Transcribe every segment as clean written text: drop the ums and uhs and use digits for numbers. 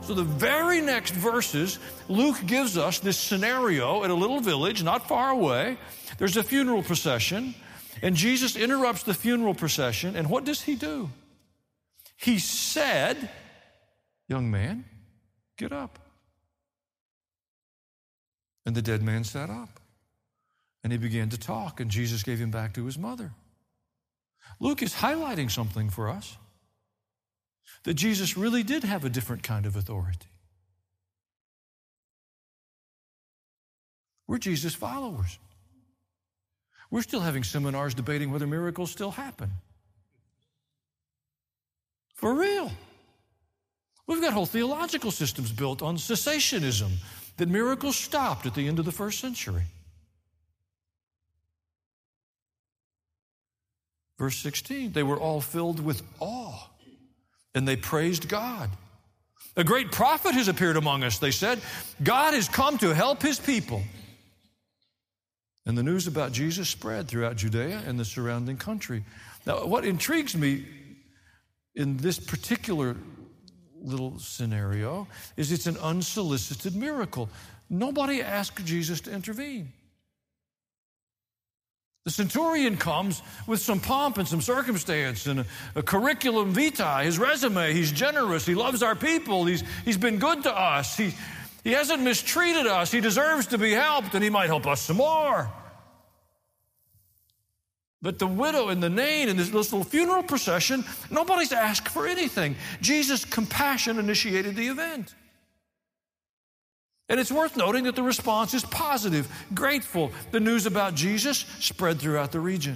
So the very next verses, Luke gives us this scenario at a little village not far away. There's a funeral procession, and Jesus interrupts the funeral procession, and what does he do? He said, "Young man, get up." And the dead man sat up, and he began to talk, and Jesus gave him back to his mother. Luke is highlighting something for us, that Jesus really did have a different kind of authority. We're Jesus followers. We're still having seminars debating whether miracles still happen. For real. We've got whole theological systems built on cessationism, that miracles stopped at the end of the first century. Verse 16, they were all filled with awe, and they praised God. "A great prophet has appeared among us," they said. "God has come to help his people." And the news about Jesus spread throughout Judea and the surrounding country. Now, what intrigues me in this particular little scenario is it's an unsolicited miracle. Nobody asked Jesus to intervene. The centurion comes with some pomp and some circumstance and a curriculum vitae, his resume. He's generous. He loves our people. He's been good to us. He hasn't mistreated us. He deserves to be helped, and he might help us some more. But the widow and the Nain and this little funeral procession, nobody's asked for anything. Jesus' compassion initiated the event. And it's worth noting that the response is positive, grateful. The news about Jesus spread throughout the region.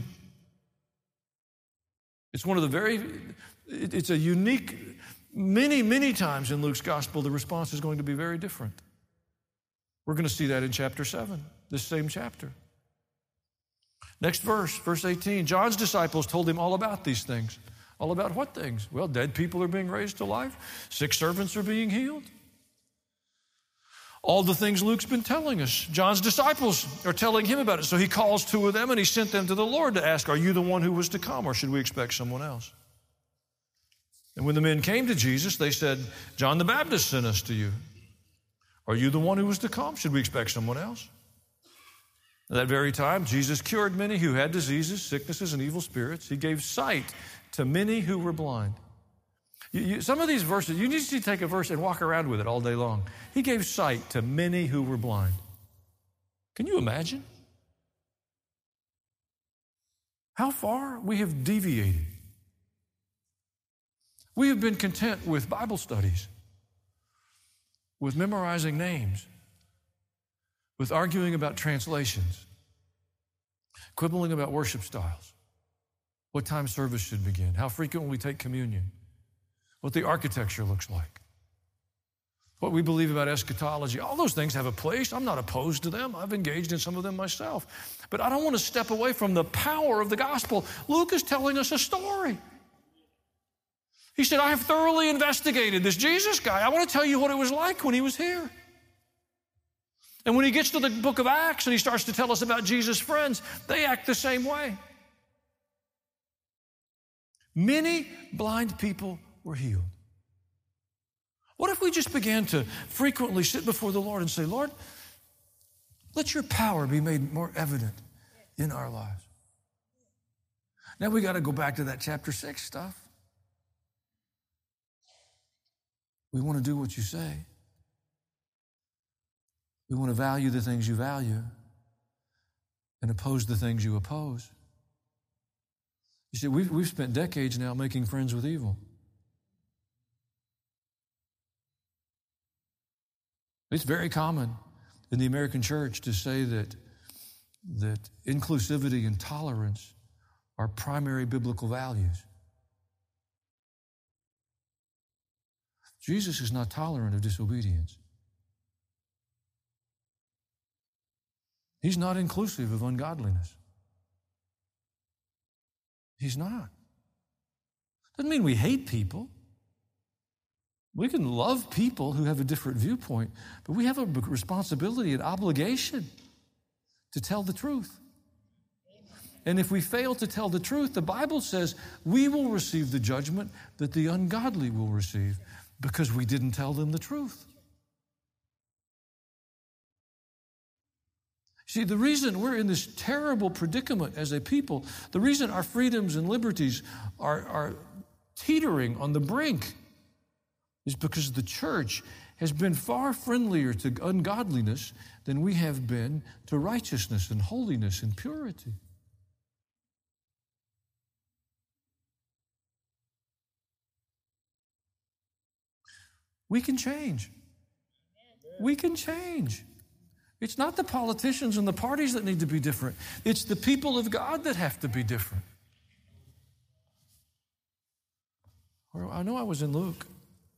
It's a unique, many times in Luke's gospel, the response is going to be very different. We're going to see that in chapter 7, this same chapter. Next verse, verse 18. John's disciples told him all about these things. All about what things? Well, dead people are being raised to life. Sick servants are being healed. All the things Luke's been telling us. John's disciples are telling him about it. So he calls two of them and he sent them to the Lord to ask, "Are you the one who was to come, or should we expect someone else?" And when the men came to Jesus, they said, "John the Baptist sent us to you. Are you the one who was to come? Should we expect someone else?" At that very time, Jesus cured many who had diseases, sicknesses, and evil spirits. He gave sight to many who were blind. Some of these verses, you need to take a verse and walk around with it all day long. He gave sight to many who were blind. Can you imagine how far we have deviated? We have been content with Bible studies, with memorizing names, with arguing about translations, quibbling about worship styles, what time service should begin, how frequent we take communion, what the architecture looks like, what we believe about eschatology. All those things have a place. I'm not opposed to them. I've engaged in some of them myself. But I don't want to step away from the power of the gospel. Luke is telling us a story. He said, "I have thoroughly investigated this Jesus guy. I want to tell you what it was like when he was here." And when he gets to the book of Acts and he starts to tell us about Jesus' friends, they act the same way. Many blind people were healed. What if we just began to frequently sit before the Lord and say, "Lord, let your power be made more evident in our lives"? Now we got to go back to that chapter 6 stuff. We want to do what you say. We want to value the things you value and oppose the things you oppose. You see, we've spent decades now making friends with evil. It's very common in the American church to say that inclusivity and tolerance are primary biblical values. Jesus is not tolerant of disobedience. He's not inclusive of ungodliness. He's not. Doesn't mean we hate people. We can love people who have a different viewpoint, but we have a responsibility and obligation to tell the truth. And if we fail to tell the truth, the Bible says we will receive the judgment that the ungodly will receive. Because we didn't tell them the truth. See, the reason we're in this terrible predicament as a people, the reason our freedoms and liberties are teetering on the brink is because the church has been far friendlier to ungodliness than we have been to righteousness and holiness and purity. We can change. We can change. It's not the politicians and the parties that need to be different. It's the people of God that have to be different. I know I was in Luke.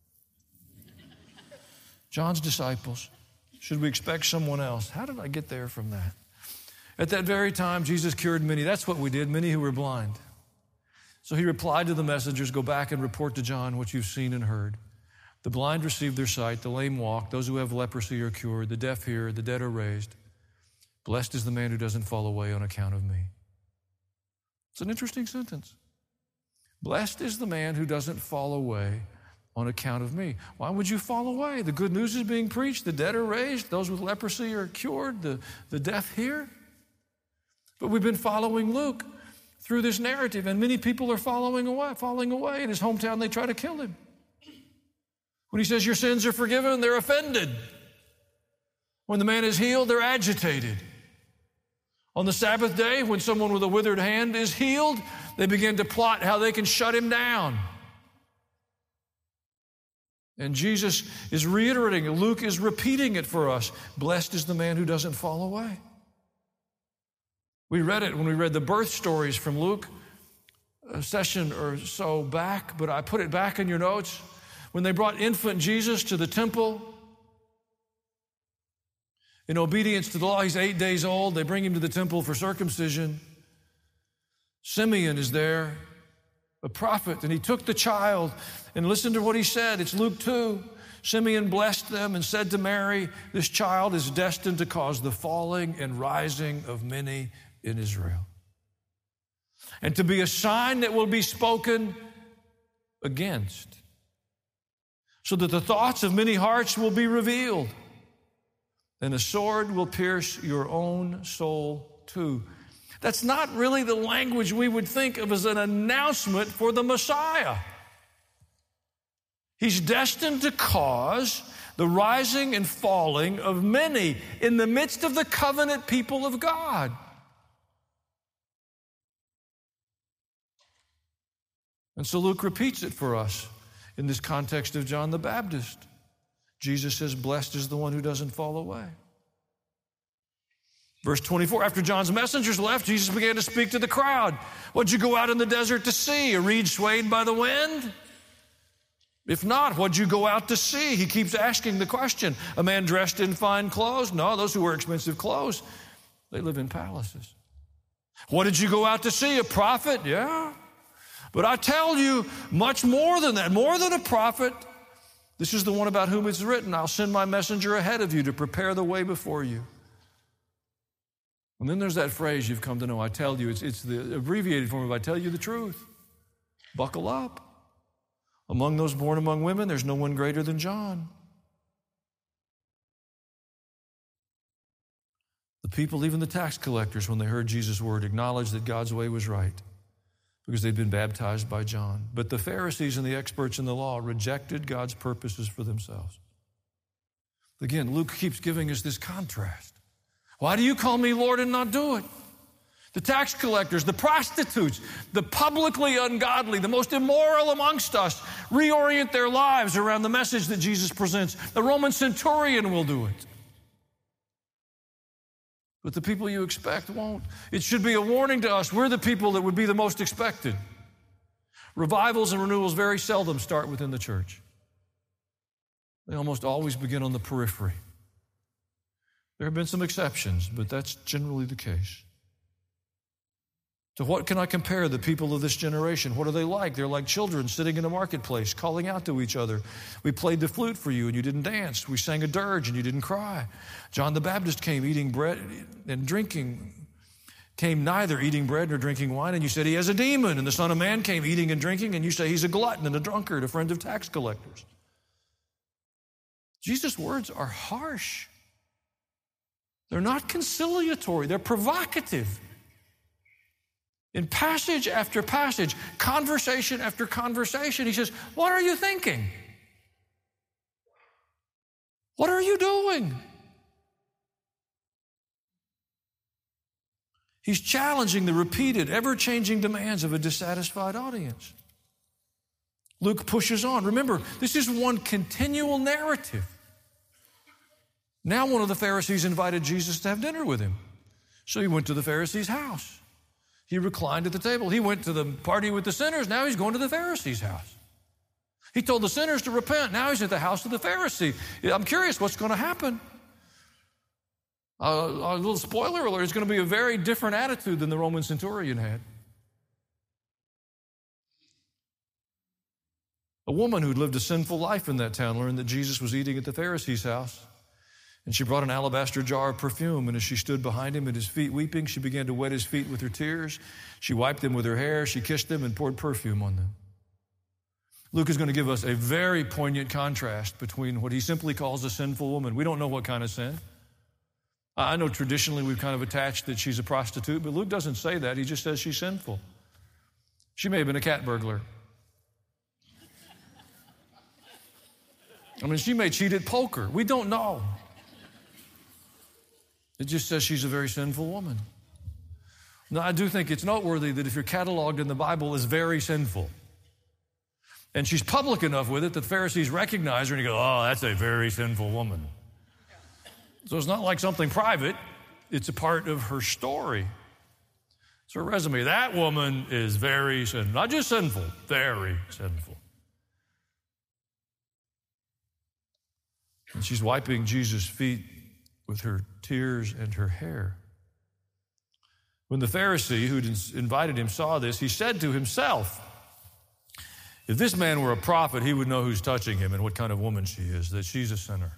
John's disciples. Should we expect someone else? How did I get there from that? At that very time, Jesus cured many. That's what we did, many who were blind. So he replied to the messengers, go back and report to John what you've seen and heard. The blind receive their sight, the lame walk, those who have leprosy are cured, the deaf hear, the dead are raised. Blessed is the man who doesn't fall away on account of me. It's an interesting sentence. Blessed is the man who doesn't fall away on account of me. Why would you fall away? The good news is being preached, the dead are raised, those with leprosy are cured, the deaf hear. But we've been following Luke through this narrative, and many people are falling away. In his hometown, they try to kill him. When he says your sins are forgiven, they're offended. When the man is healed, they're agitated. On the Sabbath day, when someone with a withered hand is healed, they begin to plot how they can shut him down. And Jesus is reiterating it. Luke is repeating it for us. Blessed is the man who doesn't fall away. We read it when we read the birth stories from Luke a session or so back, but I put it back in your notes. When they brought infant Jesus to the temple, in obedience to the law, he's 8 days old. They bring him to the temple for circumcision. Simeon is there, a prophet, and he took the child and listened to what he said. It's Luke 2. Simeon blessed them and said to Mary, this child is destined to cause the falling and rising of many in Israel, and to be a sign that will be spoken against, so that the thoughts of many hearts will be revealed, and a sword will pierce your own soul too. That's not really the language we would think of as an announcement for the Messiah. He's destined to cause the rising and falling of many in the midst of the covenant people of God. And so Luke repeats it for us in this context of John the Baptist. Jesus says, blessed is the one who doesn't fall away. Verse 24, after John's messengers left, Jesus began to speak to the crowd. What'd you go out in the desert to see? A reed swayed by the wind? If not, what'd you go out to see? He keeps asking the question. A man dressed in fine clothes? No, those who wear expensive clothes, they live in palaces. What did you go out to see? A prophet? Yeah. But I tell you, much more than that, more than a prophet. This is the one about whom it's written, I'll send my messenger ahead of you to prepare the way before you. And then there's that phrase you've come to know, I tell you. It's the abbreviated form of I tell you the truth. Buckle up. Among those born among women, there's no one greater than John. The people, even the tax collectors, when they heard Jesus' word, acknowledged that God's way was right, because they'd been baptized by John. But the Pharisees and the experts in the law rejected God's purposes for themselves. Again, Luke keeps giving us this contrast. Why do you call me Lord and not do it? The tax collectors, the prostitutes, the publicly ungodly, the most immoral amongst us reorient their lives around the message that Jesus presents. The Roman centurion will do it. But the people you expect won't. It should be a warning to us. We're the people that would be the most expected. Revivals and renewals very seldom start within the church. They almost always begin on the periphery. There have been some exceptions, but that's generally the case. To what can I compare the people of this generation? What are they like? They're like children sitting in a marketplace, calling out to each other. We played the flute for you and you didn't dance. We sang a dirge and you didn't cry. John the Baptist came eating bread and drinking, came neither eating bread nor drinking wine, and you said he has a demon. And the Son of Man came eating and drinking, and you say he's a glutton and a drunkard, a friend of tax collectors. Jesus' words are harsh. They're not conciliatory. They're provocative. In passage after passage, conversation after conversation, he says, what are you thinking? What are you doing? He's challenging the repeated, ever-changing demands of a dissatisfied audience. Luke pushes on. Remember, this is one continual narrative. Now one of the Pharisees invited Jesus to have dinner with him. So he went to the Pharisee's house. He reclined at the table. He went to the party with the sinners. Now he's going to the Pharisee's house. He told the sinners to repent. Now he's at the house of the Pharisee. I'm curious what's going to happen. A little spoiler alert, it's going to be a very different attitude than the Roman centurion had. A woman who'd lived a sinful life in that town learned that Jesus was eating at the Pharisee's house. And she brought an alabaster jar of perfume, and as she stood behind him at his feet weeping, she began to wet his feet with her tears. She wiped them with her hair, she kissed them and poured perfume on them. Luke is going to give us a very poignant contrast between what he simply calls a sinful woman. We don't know what kind of sin. I know traditionally we've kind of attached that she's a prostitute, but Luke doesn't say that. He just says she's sinful. She may have been a cat burglar. I mean, she may cheat at poker. We don't know. It just says she's a very sinful woman. Now, I do think it's noteworthy that if you're cataloged in the Bible as very sinful, and she's public enough with it that the Pharisees recognize her and you go, oh, that's a very sinful woman. So it's not like something private. It's a part of her story. It's her resume. That woman is very sinful. Not just sinful, very sinful. And she's wiping Jesus' feet with her tears and her hair. When the Pharisee who'd invited him saw this, he said to himself, if this man were a prophet, he would know who's touching him and what kind of woman she is, that she's a sinner.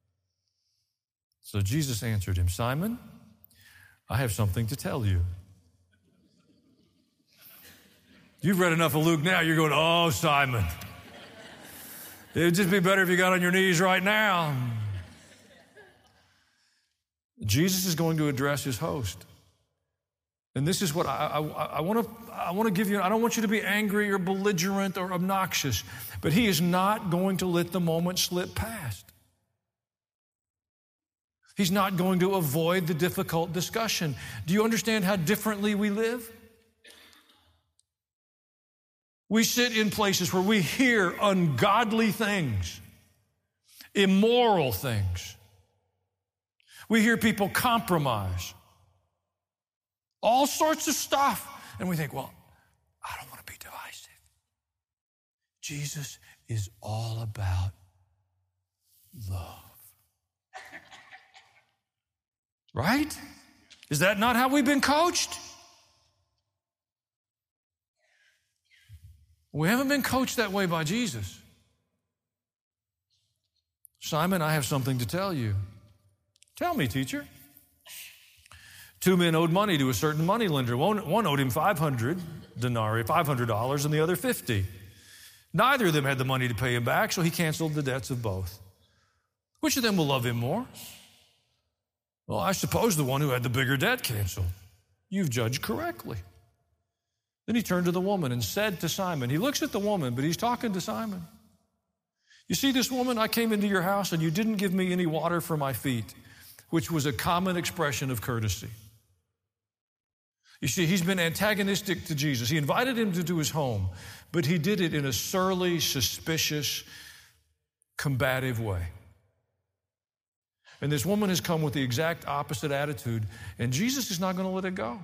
So Jesus answered him, Simon, I have something to tell you. You've read enough of Luke now, you're going, oh, Simon. It would just be better if you got on your knees right now. Jesus is going to address his host. And this is what I want to give you. I don't want you to be angry or belligerent or obnoxious, but he is not going to let the moment slip past. He's not going to avoid the difficult discussion. Do you understand how differently we live? We sit in places where we hear ungodly things, immoral things. We hear people compromise. All sorts of stuff. And we think, well, I don't want to be divisive. Jesus is all about love. Right? Is that not how we've been coached? We haven't been coached that way by Jesus. Simon, I have something to tell you. Tell me, teacher. 2 men owed money to a certain moneylender. One owed him 500 denarii, $500, and the other 50. Neither of them had the money to pay him back, so he canceled the debts of both. Which of them will love him more? Well, I suppose the one who had the bigger debt canceled. You've judged correctly. Then he turned to the woman and said to Simon, he looks at the woman, but he's talking to Simon. You see this woman, I came into your house and you didn't give me any water for my feet, which was a common expression of courtesy. You see, he's been antagonistic to Jesus. He invited him to his home, but he did it in a surly, suspicious, combative way. And this woman has come with the exact opposite attitude, and Jesus is not going to let it go.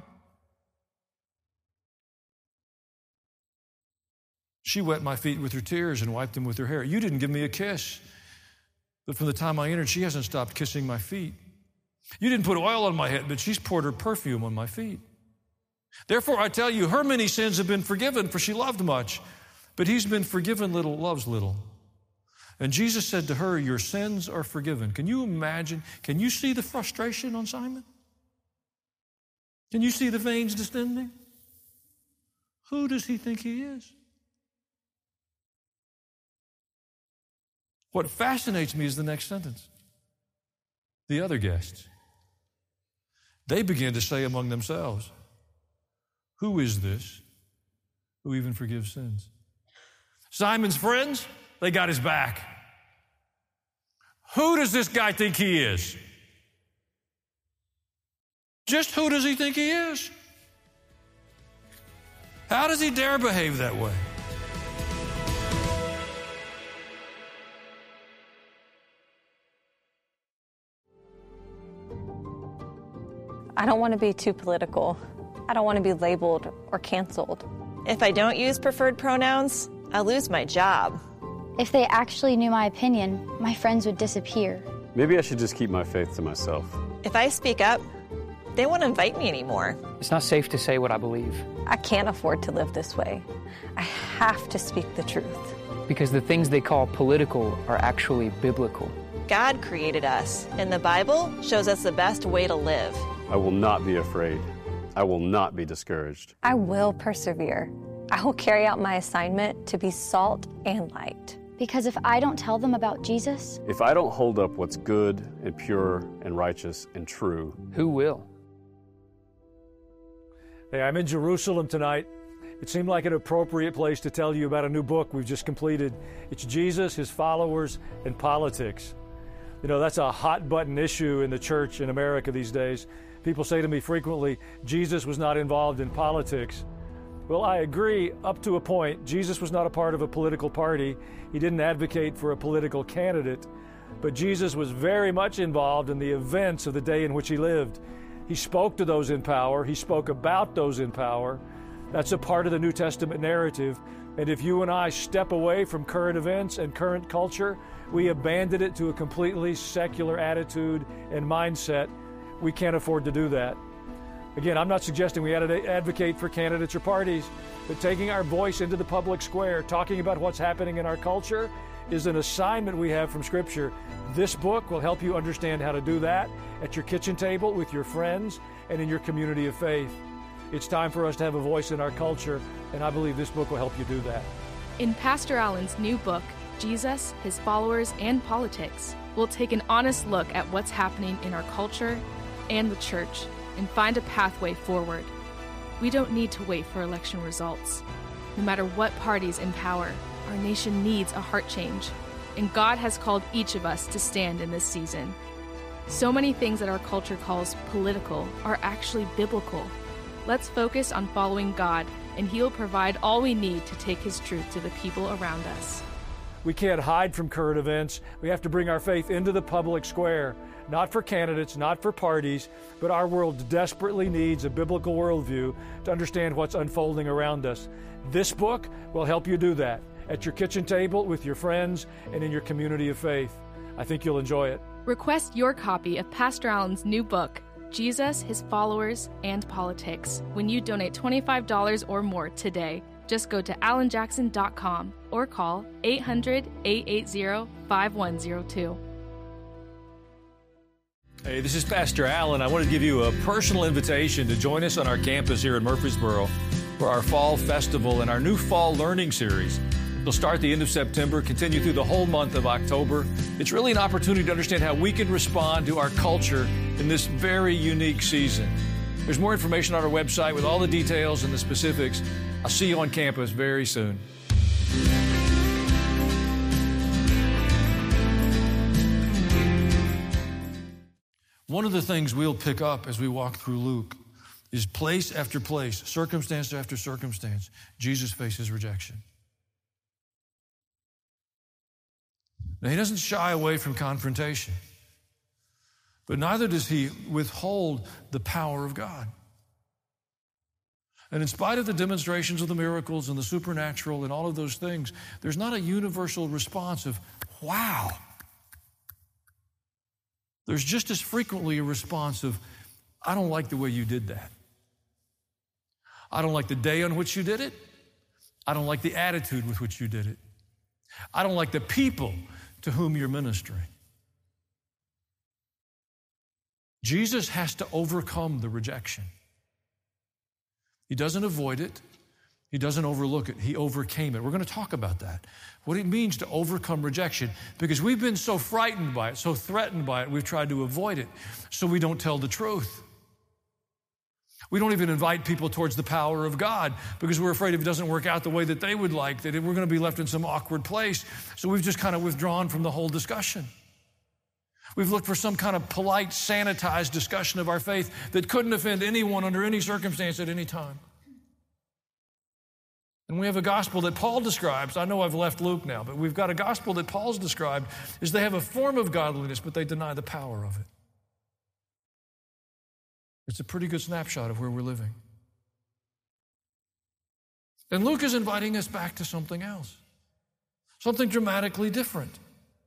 She wet my feet with her tears and wiped them with her hair. You didn't give me a kiss. But from the time I entered, she hasn't stopped kissing my feet. You didn't put oil on my head, but she's poured her perfume on my feet. Therefore, I tell you, her many sins have been forgiven, for she loved much. But he's been forgiven little, loves little. And Jesus said to her, your sins are forgiven. Can you imagine? Can you see the frustration on Simon? Can you see the veins distending? Who does he think he is? What fascinates me is the next sentence. The other guests, they begin to say among themselves, who is this who even forgives sins? Simon's friends, they got his back. Who does this guy think he is? Just who does he think he is? How does he dare behave that way? I don't want to be too political. I don't want to be labeled or canceled. If I don't use preferred pronouns, I'll lose my job. If they actually knew my opinion, my friends would disappear. Maybe I should just keep my faith to myself. If I speak up, they won't invite me anymore. It's not safe to say what I believe. I can't afford to live this way. I have to speak the truth. Because the things they call political are actually biblical. God created us, and the Bible shows us the best way to live. I will not be afraid. I will not be discouraged. I will persevere. I will carry out my assignment to be salt and light. Because if I don't tell them about Jesus, If I don't hold up what's good and pure and righteous and true, Who will? Hey, I'm in Jerusalem tonight. It seemed like an appropriate place to tell you about a new book we've just completed. It's Jesus, His Followers, and Politics. You know, that's a hot button issue in the church in America these days. People say to me frequently, Jesus was not involved in politics. Well, I agree up to a point. Jesus was not a part of a political party. He didn't advocate for a political candidate. But Jesus was very much involved in the events of the day in which He lived. He spoke to those in power. He spoke about those in power. That's a part of the New Testament narrative. And if you and I step away from current events and current culture, we abandon it to a completely secular attitude and mindset. We can't afford to do that. Again, I'm not suggesting we advocate for candidates or parties, but taking our voice into the public square, talking about what's happening in our culture, is an assignment we have from Scripture. This book will help you understand how to do that at your kitchen table, with your friends, and in your community of faith. It's time for us to have a voice in our culture, and I believe this book will help you do that. In Pastor Allen's new book, Jesus, His Followers, and Politics, we'll take an honest look at what's happening in our culture and the church and find a pathway forward. We don't need to wait for election results. No matter what party's in power, our nation needs a heart change, and God has called each of us to stand in this season. So many things that our culture calls political are actually biblical. Let's focus on following God, and He'll provide all we need to take His truth to the people around us. We can't hide from current events. We have to bring our faith into the public square, not for candidates, not for parties, but our world desperately needs a biblical worldview to understand what's unfolding around us. This book will help you do that at your kitchen table, with your friends, and in your community of faith. I think you'll enjoy it. Request your copy of Pastor Allen's new book, Jesus, His Followers, and Politics, when you donate $25 or more today. Just go to allenjackson.com or call 800-880-5102. Hey, this is Pastor Allen. I want to give you a personal invitation to join us on our campus here in Murfreesboro for our fall festival and our new fall learning series. It'll start the end of September, continue through the whole month of October. It's really an opportunity to understand how we can respond to our culture in this very unique season. There's more information on our website with all the details and the specifics. I'll see you on campus very soon. One of the things we'll pick up as we walk through Luke is place after place, circumstance after circumstance, Jesus faces rejection. Now, He doesn't shy away from confrontation, but neither does He withhold the power of God. And in spite of the demonstrations of the miracles and the supernatural and all of those things, there's not a universal response of, wow. There's just as frequently a response of, I don't like the way you did that. I don't like the day on which you did it. I don't like the attitude with which you did it. I don't like the people to whom you're ministering. Jesus has to overcome the rejection. He doesn't avoid it. He doesn't overlook it. He overcame it. We're going to talk about that, what it means to overcome rejection, because we've been so frightened by it, so threatened by it, we've tried to avoid it, so we don't tell the truth. We don't even invite people towards the power of God because we're afraid if it doesn't work out the way that they would like, that we're going to be left in some awkward place. So we've just kind of withdrawn from the whole discussion. We've looked for some kind of polite, sanitized discussion of our faith that couldn't offend anyone under any circumstance at any time. And we have a gospel that Paul describes. I know I've left Luke now, but we've got a gospel that Paul's described is they have a form of godliness, but they deny the power of it. It's a pretty good snapshot of where we're living. And Luke is inviting us back to something else, something dramatically different.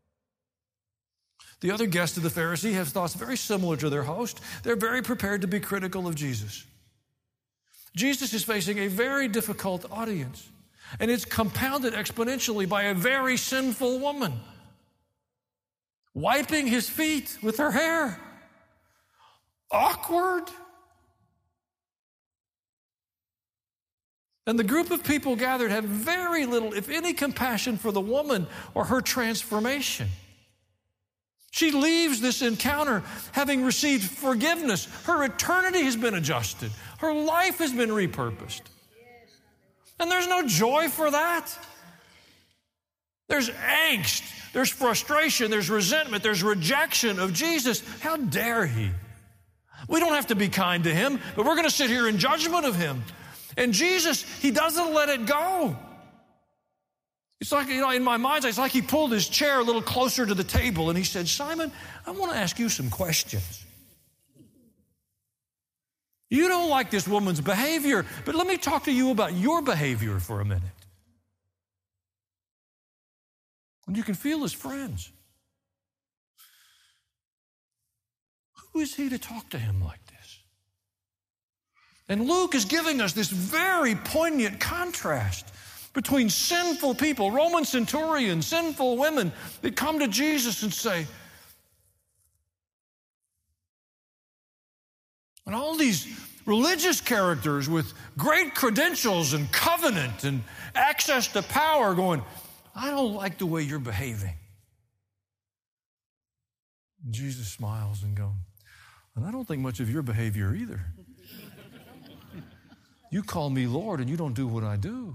The other guests of the Pharisee have thoughts very similar to their host. They're very prepared to be critical of Jesus. Jesus is facing a very difficult audience, and it's compounded exponentially by a very sinful woman wiping his feet with her hair. Awkward. And the group of people gathered have very little, if any, compassion for the woman or her transformation. She leaves this encounter having received forgiveness. Her eternity has been adjusted. Her life has been repurposed. And there's no joy for that. There's angst, there's frustration, there's resentment, there's rejection of Jesus. How dare he? We don't have to be kind to him, but we're going to sit here in judgment of him. And Jesus, he doesn't let it go. It's like, in my mind, it's like he pulled his chair a little closer to the table and he said, Simon, I want to ask you some questions. You don't like this woman's behavior, but let me talk to you about your behavior for a minute. And you can feel his friends. Who is he to talk to him like this? And Luke is giving us this very poignant contrast between sinful people, Roman centurions, sinful women that come to Jesus and say, and all these religious characters with great credentials and covenant and access to power going, I don't like the way you're behaving. And Jesus smiles and goes, and I don't think much of your behavior either. You call me Lord and you don't do what I do.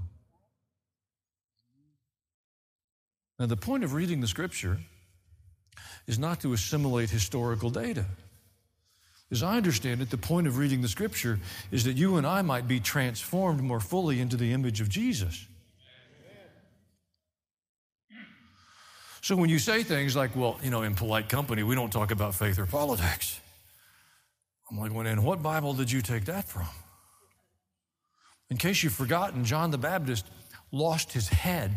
Now, the point of reading the Scripture is not to assimilate historical data. As I understand it, the point of reading the Scripture is that you and I might be transformed more fully into the image of Jesus. So when you say things like, well, in polite company, we don't talk about faith or politics. I'm like, well, in what Bible did you take that from? In case you've forgotten, John the Baptist lost his head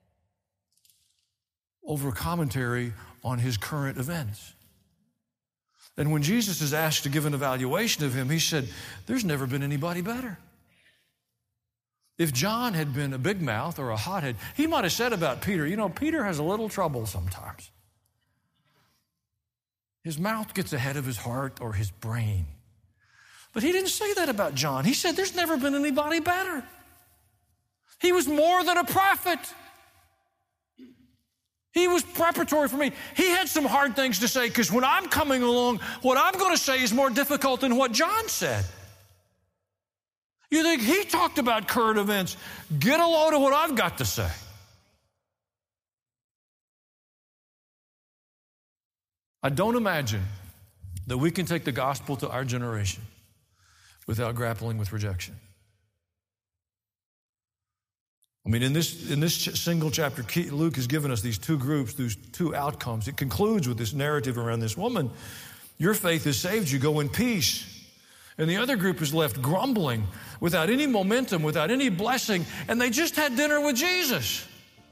over commentary on his current events. And when Jesus is asked to give an evaluation of him, he said, there's never been anybody better. If John had been a big mouth or a hothead, he might have said about Peter, Peter has a little trouble sometimes. His mouth gets ahead of his heart or his brain. But he didn't say that about John. He said, there's never been anybody better. He was more than a prophet. He was preparatory for me. He had some hard things to say because when I'm coming along, what I'm going to say is more difficult than what John said. You think he talked about current events. Get a load of what I've got to say. I don't imagine that we can take the gospel to our generation without grappling with rejection. I mean, in this single chapter, Luke has given us these two groups, these two outcomes. It concludes with this narrative around this woman. Your faith has saved you. Go in peace. And the other group is left grumbling without any momentum, without any blessing, and they just had dinner with Jesus.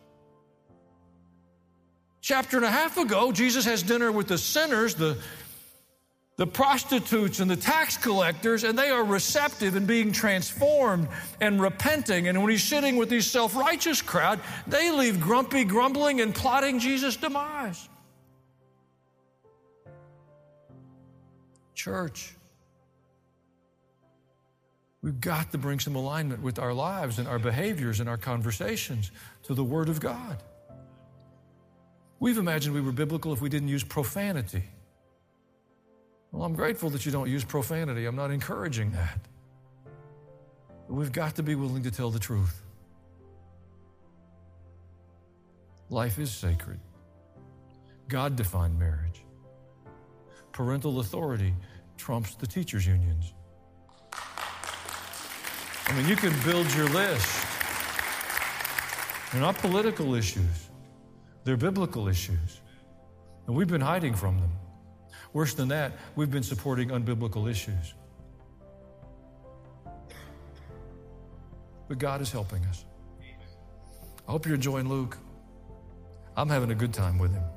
Chapter and a half ago, Jesus has dinner with the sinners, the prostitutes and the tax collectors, and they are receptive and being transformed and repenting. And when he's sitting with these self-righteous crowd, they leave grumpy, grumbling, and plotting Jesus' demise. Church, We've got to bring some alignment with our lives and our behaviors and our conversations to the Word of God. We've imagined we were biblical if we didn't use profanity. Well, I'm grateful that you don't use profanity. I'm not encouraging that. But we've got to be willing to tell the truth. Life is sacred. God defined marriage. Parental authority trumps the teachers' unions. I mean, you can build your list. They're not political issues. They're biblical issues. And we've been hiding from them. Worse than that, we've been supporting unbiblical issues. But God is helping us. I hope you're enjoying Luke. I'm having a good time with him.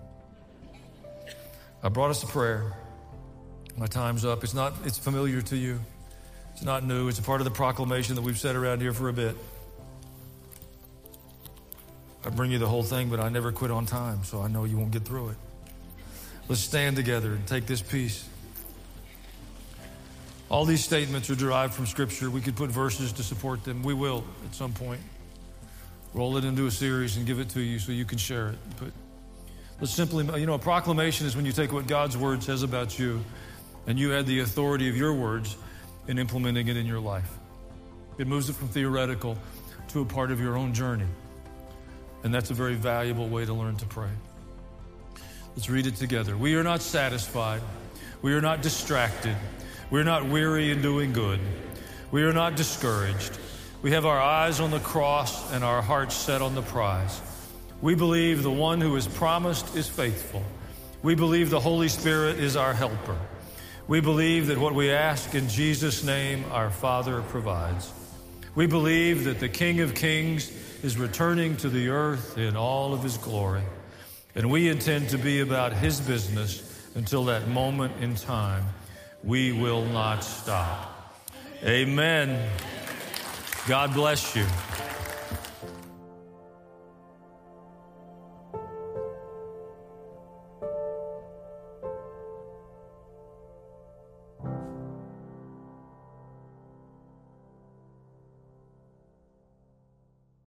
I brought us a prayer. My time's up. It's familiar to you. It's not new. It's a part of the proclamation that we've said around here for a bit. I bring you the whole thing, but I never quit on time, so I know you won't get through it. Let's stand together and take this piece. All these statements are derived from Scripture. We could put verses to support them. We will at some point. Roll it into a series and give it to you so you can share it. But let's simply, a proclamation is when you take what God's Word says about you and you add the authority of your words in implementing it in your life. It moves it from theoretical to a part of your own journey. And that's a very valuable way to learn to pray. Let's read it together. We are not satisfied. We are not distracted. We are not weary in doing good. We are not discouraged. We have our eyes on the cross and our hearts set on the prize. We believe the one who is promised is faithful. We believe the Holy Spirit is our helper. We believe that what we ask in Jesus' name, our Father provides. We believe that the King of Kings is returning to the earth in all of his glory. And we intend to be about his business until that moment in time. We will not stop. Amen. God bless you.